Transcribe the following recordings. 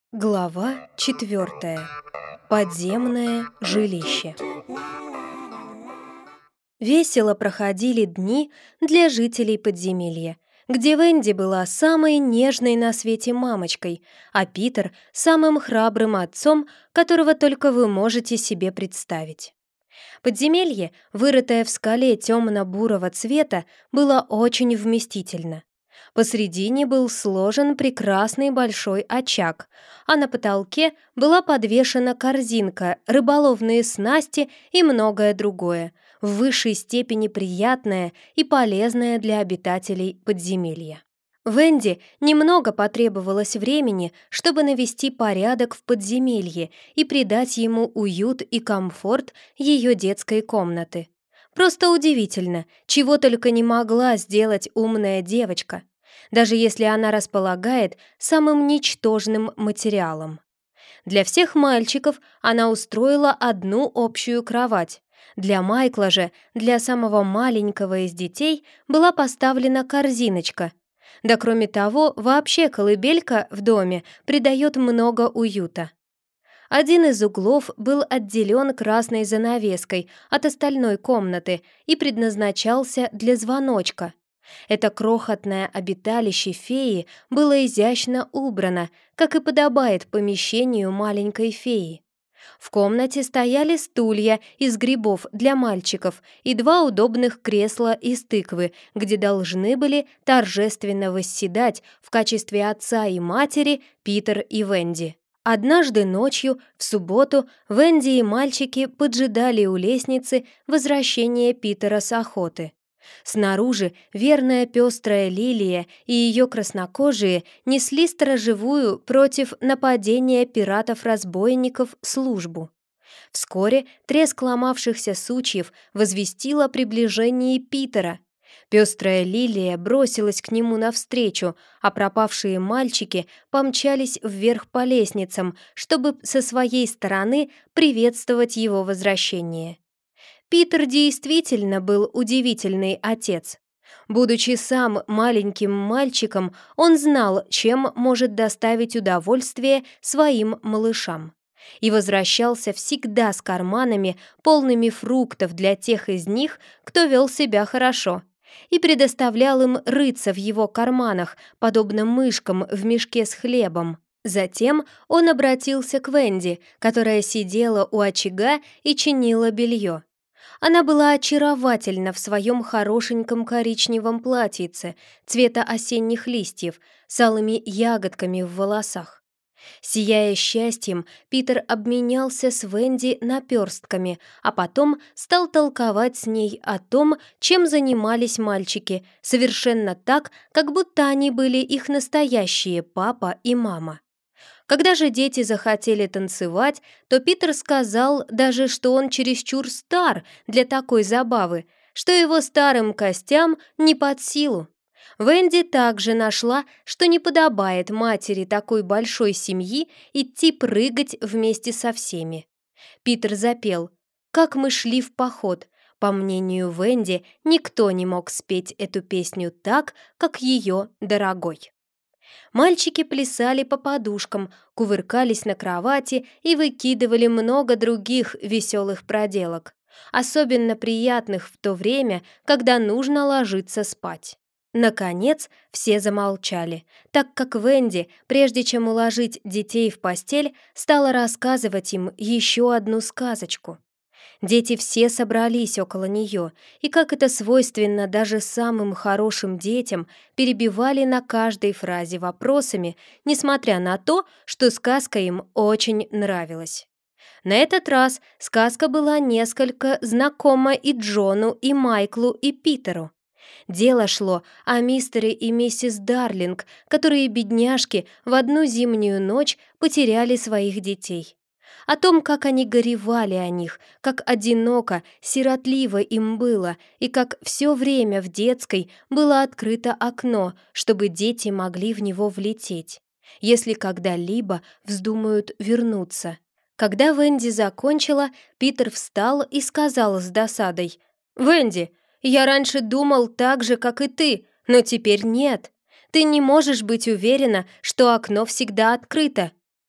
Глава 4. Подземное жилище. Весело проходили дни для жителей подземелья, где Венди была самой нежной на свете мамочкой, а Питер — самым храбрым отцом, которого только вы можете себе представить. Подземелье, вырытое в скале темно-бурого цвета, было очень вместительно. Посредине был сложен прекрасный большой очаг, а на потолке была подвешена корзинка, рыболовные снасти и многое другое, в высшей степени приятное и полезное для обитателей подземелья. Венди немного потребовалось времени, чтобы навести порядок в подземелье и придать ему уют и комфорт ее детской комнаты. Просто удивительно, чего только не могла сделать умная девочка, даже если она располагает самым ничтожным материалом. Для всех мальчиков она устроила одну общую кровать. Для Майкла же, для самого маленького из детей, была поставлена корзиночка. Да кроме того, вообще колыбелька в доме придает много уюта. Один из углов был отделен красной занавеской от остальной комнаты и предназначался для звоночка. Это крохотное обиталище феи было изящно убрано, как и подобает помещению маленькой феи. В комнате стояли стулья из грибов для мальчиков и два удобных кресла из тыквы, где должны были торжественно восседать в качестве отца и матери Питер и Венди. Однажды ночью, в субботу, Венди и мальчики поджидали у лестницы возвращения Питера с охоты. Снаружи верная пестрая Лилия и ее краснокожие несли сторожевую против нападения пиратов-разбойников службу. Вскоре треск ломавшихся сучьев возвестил о приближении Питера. Пестрая Лилия бросилась к нему навстречу, а пропавшие мальчики помчались вверх по лестницам, чтобы со своей стороны приветствовать его возвращение. Питер действительно был удивительный отец. Будучи сам маленьким мальчиком, он знал, чем может доставить удовольствие своим малышам. И возвращался всегда с карманами, полными фруктов для тех из них, кто вел себя хорошо, и предоставлял им рыться в его карманах, подобно мышкам в мешке с хлебом. Затем он обратился к Венди, которая сидела у очага и чинила белье. Она была очаровательна в своем хорошеньком коричневом платьице цвета осенних листьев с алыми ягодками в волосах. Сияя счастьем, Питер обменялся с Венди наперстками, а потом стал толковать с ней о том, чем занимались мальчики, совершенно так, как будто они были их настоящие папа и мама. Когда же дети захотели танцевать, то Питер сказал даже, что он чересчур стар для такой забавы, что его старым костям не под силу. Венди также нашла, что не подобает матери такой большой семьи идти прыгать вместе со всеми. Питер запел «Как мы шли в поход». По мнению Венди, никто не мог спеть эту песню так, как ее дорогой. Мальчики плясали по подушкам, кувыркались на кровати и выкидывали много других веселых проделок, особенно приятных в то время, когда нужно ложиться спать. Наконец, все замолчали, так как Венди, прежде чем уложить детей в постель, стала рассказывать им еще одну сказочку. Дети все собрались около нее, и, как это свойственно даже самым хорошим детям, перебивали на каждой фразе вопросами, несмотря на то, что сказка им очень нравилась. На этот раз сказка была несколько знакома и Джону, и Майклу, и Питеру. Дело шло о мистере и миссис Дарлинг, которые, бедняжки, в одну зимнюю ночь потеряли своих детей. О том, как они горевали о них, как одиноко, сиротливо им было, и как все время в детской было открыто окно, чтобы дети могли в него влететь, если когда-либо вздумают вернуться. Когда Венди закончила, Питер встал и сказал с досадой: «Венди, я раньше думал так же, как и ты, но теперь нет. Ты не можешь быть уверена, что окно всегда открыто».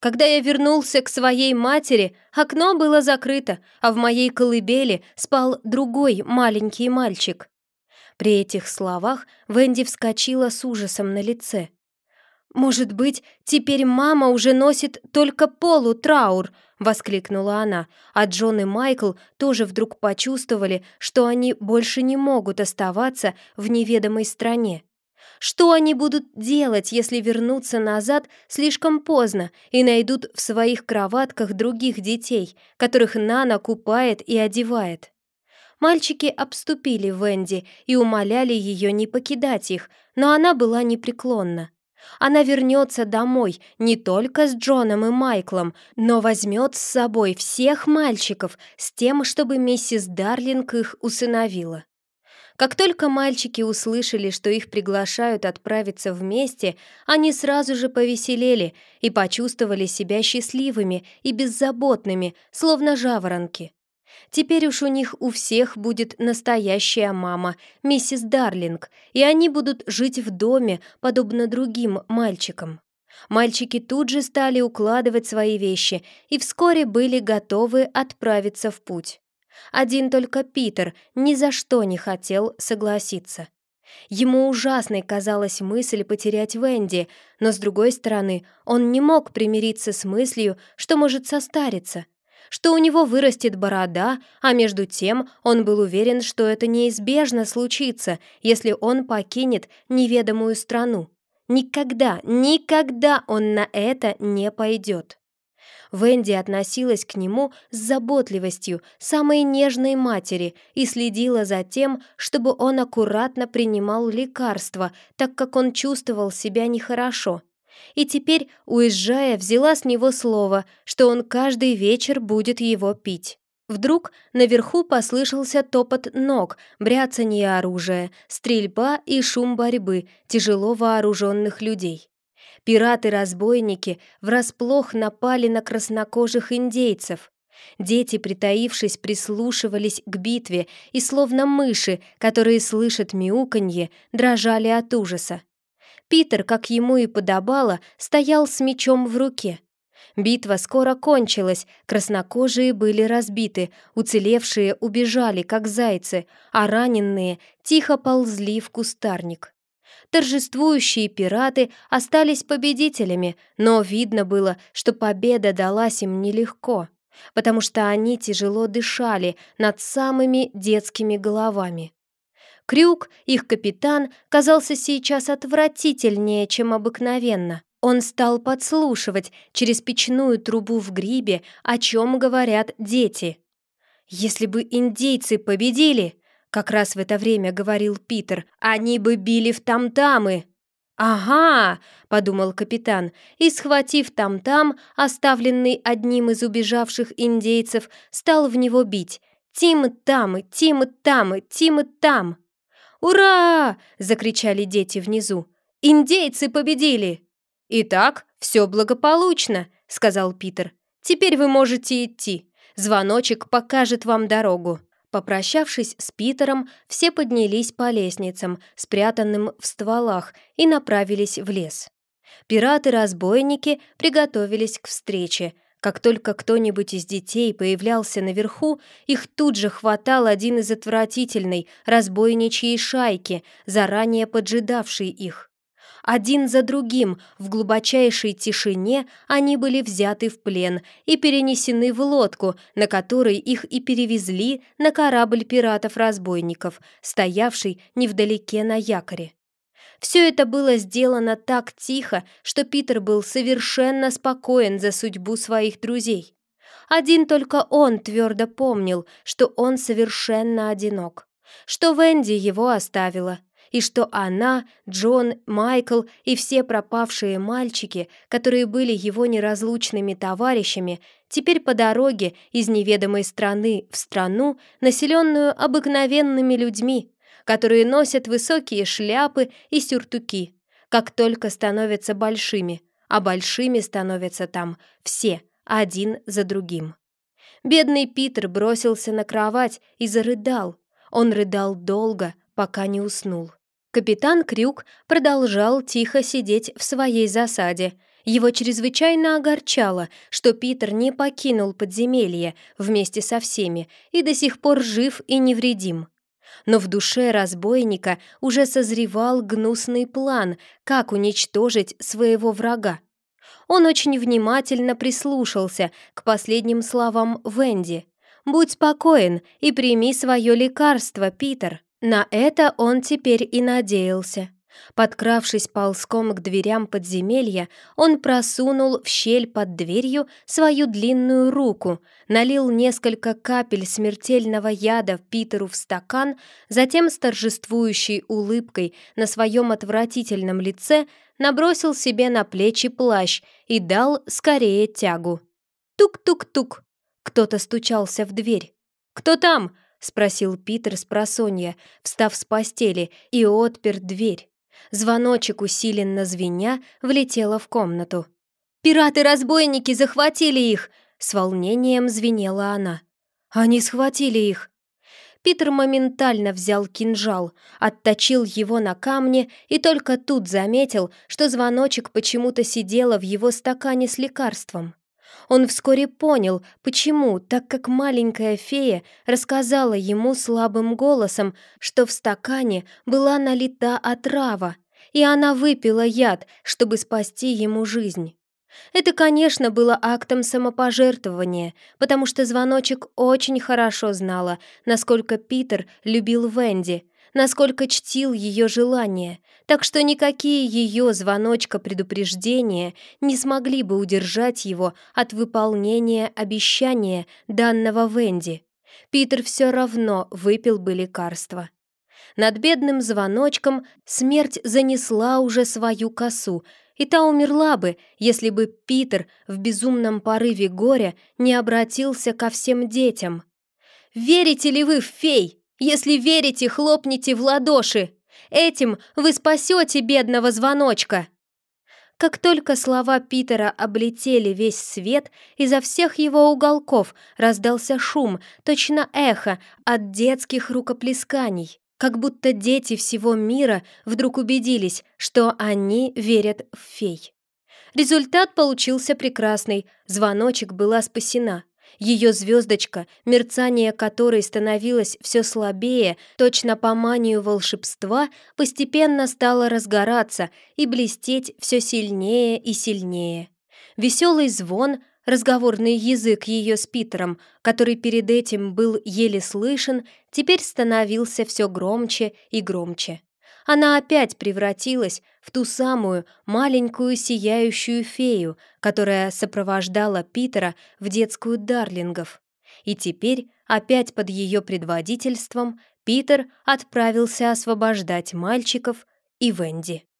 Когда я вернулся к своей матери, окно было закрыто, а в моей колыбели спал другой маленький мальчик». При этих словах Венди вскочила с ужасом на лице. «Может быть, теперь мама уже носит только полутраур?» — воскликнула она, а Джон и Майкл тоже вдруг почувствовали, что они больше не могут оставаться в неведомой стране. Что они будут делать, если вернутся назад слишком поздно и найдут в своих кроватках других детей, которых Нана купает и одевает? Мальчики обступили Венди и умоляли ее не покидать их, но она была непреклонна. Она вернется домой не только с Джоном и Майклом, но возьмет с собой всех мальчиков с тем, чтобы миссис Дарлинг их усыновила. Как только мальчики услышали, что их приглашают отправиться вместе, они сразу же повеселели и почувствовали себя счастливыми и беззаботными, словно жаворонки. Теперь уж у них у всех будет настоящая мама, миссис Дарлинг, и они будут жить в доме, подобно другим мальчикам. Мальчики тут же стали укладывать свои вещи и вскоре были готовы отправиться в путь. Один только Питер ни за что не хотел согласиться. Ему ужасной казалась мысль потерять Венди, но, с другой стороны, он не мог примириться с мыслью, что может состариться, что у него вырастет борода, а между тем он был уверен, что это неизбежно случится, если он покинет неведомую страну. Никогда, никогда он на это не пойдет. Венди относилась к нему с заботливостью самой нежной матери и следила за тем, чтобы он аккуратно принимал лекарства, так как он чувствовал себя нехорошо. И теперь, уезжая, взяла с него слово, что он каждый вечер будет его пить. Вдруг наверху послышался топот ног, бряцанье оружия, стрельба и шум борьбы тяжело вооруженных людей. Пираты-разбойники врасплох напали на краснокожих индейцев. Дети, притаившись, прислушивались к битве и, словно мыши, которые слышат мяуканье, дрожали от ужаса. Питер, как ему и подобало, стоял с мечом в руке. Битва скоро кончилась, краснокожие были разбиты, уцелевшие убежали, как зайцы, а раненые тихо ползли в кустарник. Торжествующие пираты остались победителями, но видно было, что победа далась им нелегко, потому что они тяжело дышали над самыми детскими головами. Крюк, их капитан, казался сейчас отвратительнее, чем обыкновенно. Он стал подслушивать через печную трубу в грибе, о чем говорят дети. «Если бы индейцы победили, — как раз в это время говорил Питер, — они бы били в там-тамы». «Ага!» — подумал капитан, и, схватив там-там, оставленный одним из убежавших индейцев, стал в него бить. «Тимы-тамы! Тимы-тамы! Тимы-там!» «Ура!» — закричали дети внизу. «Индейцы победили!» «Итак, все благополучно», — сказал Питер. «Теперь вы можете идти. Звоночек покажет вам дорогу». Попрощавшись с Питером, все поднялись по лестницам, спрятанным в стволах, и направились в лес. Пираты-разбойники приготовились к встрече. Как только кто-нибудь из детей появлялся наверху, их тут же хватал один из отвратительной разбойничьей шайки, заранее поджидавшей их. Один за другим, в глубочайшей тишине, они были взяты в плен и перенесены в лодку, на которой их и перевезли на корабль пиратов-разбойников, стоявший невдалеке на якоре. Все это было сделано так тихо, что Питер был совершенно спокоен за судьбу своих друзей. Один только он твердо помнил, что он совершенно одинок, что Венди его оставила, и что она, Джон, Майкл и все пропавшие мальчики, которые были его неразлучными товарищами, теперь по дороге из неведомой страны в страну, населенную обыкновенными людьми, которые носят высокие шляпы и сюртуки, как только становятся большими, а большими становятся там все, один за другим. Бедный Питер бросился на кровать и зарыдал. Он рыдал долго, пока не уснул. Капитан Крюк продолжал тихо сидеть в своей засаде. Его чрезвычайно огорчало, что Питер не покинул подземелье вместе со всеми и до сих пор жив и невредим. Но в душе разбойника уже созревал гнусный план, как уничтожить своего врага. Он очень внимательно прислушался к последним словам Венди. «Будь спокоен и прими свое лекарство, Питер». На это он теперь и надеялся. Подкравшись ползком к дверям подземелья, он просунул в щель под дверью свою длинную руку, налил несколько капель смертельного яда Питеру в стакан, затем с торжествующей улыбкой на своем отвратительном лице набросил себе на плечи плащ и дал скорее тягу. Тук-тук-тук! Кто-то стучался в дверь. «Кто там?» — спросил Питер спросонья, встав с постели, и отпер дверь. Звоночек, усиленно звеня, влетела в комнату. «Пираты-разбойники захватили их!» — с волнением звенела она. «Они схватили их!» Питер моментально взял кинжал, отточил его на камне и только тут заметил, что звоночек почему-то сидела в его стакане с лекарством. Он вскоре понял, почему, так как маленькая фея рассказала ему слабым голосом, что в стакане была налита отрава, и она выпила яд, чтобы спасти ему жизнь. Это, конечно, было актом самопожертвования, потому что звоночек очень хорошо знала, насколько Питер любил Венди, насколько чтил ее желания, так что никакие ее звоночка предупреждения не смогли бы удержать его от выполнения обещания, данного Венди. Питер все равно выпил бы лекарство. Над бедным звоночком смерть занесла уже свою косу, и та умерла бы, если бы Питер в безумном порыве горя не обратился ко всем детям. «Верите ли вы в фей? Если верите, хлопните в ладоши! Этим вы спасете бедного звоночка!» Как только слова Питера облетели весь свет, изо всех его уголков раздался шум, точно эхо от детских рукоплесканий. Как будто дети всего мира вдруг убедились, что они верят в фей. Результат получился прекрасный. Звоночек была спасена. Ее звездочка, мерцание которой становилось все слабее, точно по манию волшебства, постепенно стала разгораться и блестеть все сильнее и сильнее. Веселый звон, разговорный язык ее с Питером, который перед этим был еле слышен, теперь становился все громче и громче. Она опять превратилась в ту самую маленькую сияющую фею, которая сопровождала Питера в детскую Дарлингов. И теперь, опять под ее предводительством, Питер отправился освобождать мальчиков и Венди.